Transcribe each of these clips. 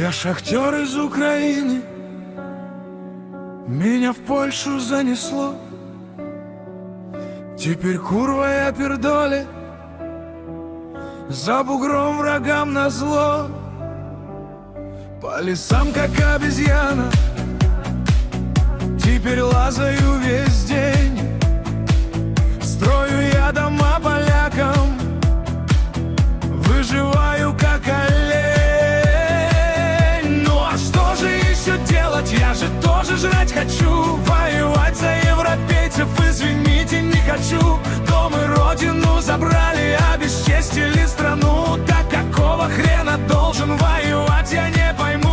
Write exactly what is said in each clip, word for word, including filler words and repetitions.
Я шахтер из Украины, меня в Польшу занесло. Теперь курва я пердоле, за бугром врагам назло. По лесам, как обезьяна, теперь лазаю весь день. Строю я дома полякам, выживаю как олень. Ну а что же еще делать? Я же тоже жрать хочу. Воевать за европейцев, извините, не хочу. Дом и родину забрали, обесчестили страну. Так какого хрена должен воевать, я не пойму.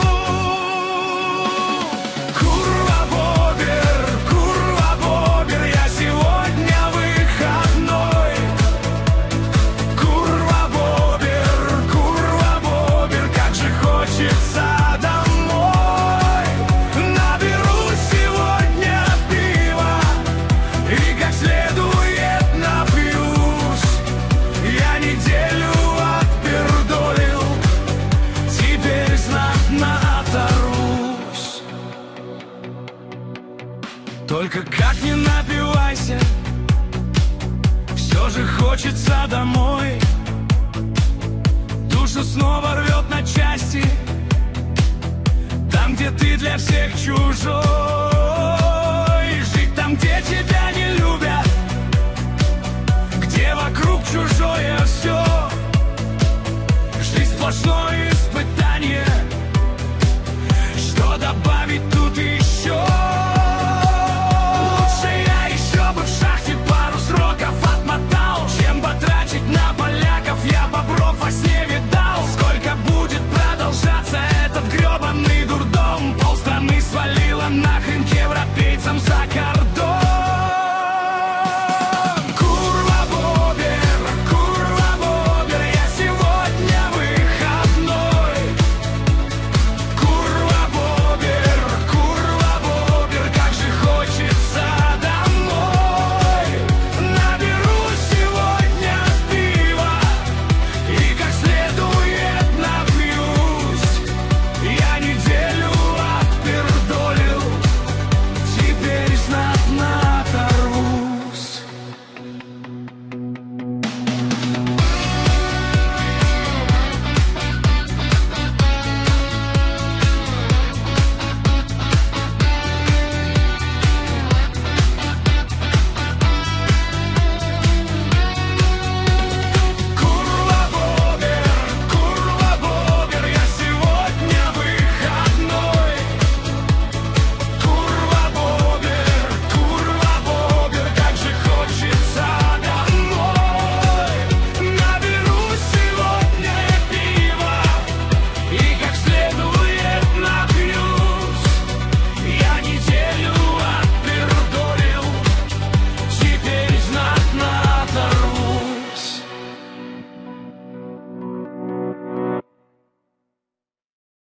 Только как не напивайся, все же хочется домой. Душу снова рвет на части, там, где ты для всех чужой.